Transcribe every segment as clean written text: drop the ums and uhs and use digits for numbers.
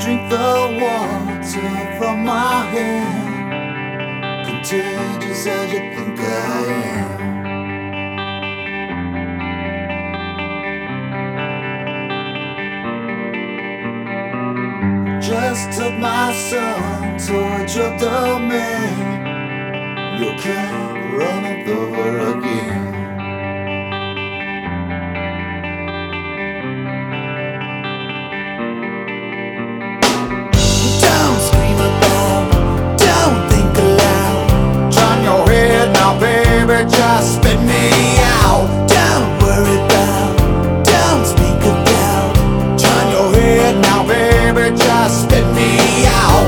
drink the water from my hand, contagious as you think I am. Just took my son towards your domain. You can't run it over again. Don't scream about, don't think aloud. Turn your head now, baby, just spit me out. Don't worry about, don't speak about. Turn your head now, baby, just spit me out.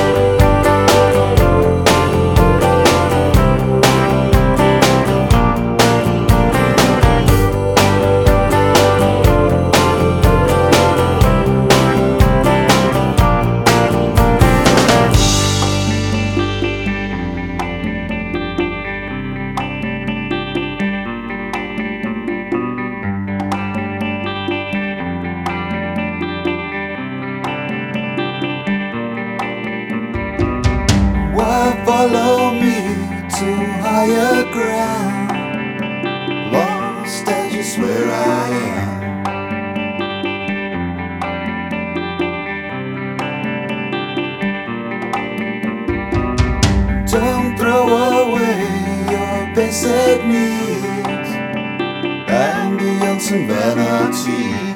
Follow me to higher ground, lost as you swear I am. Don't throw away your basic needs, ambience and vanity.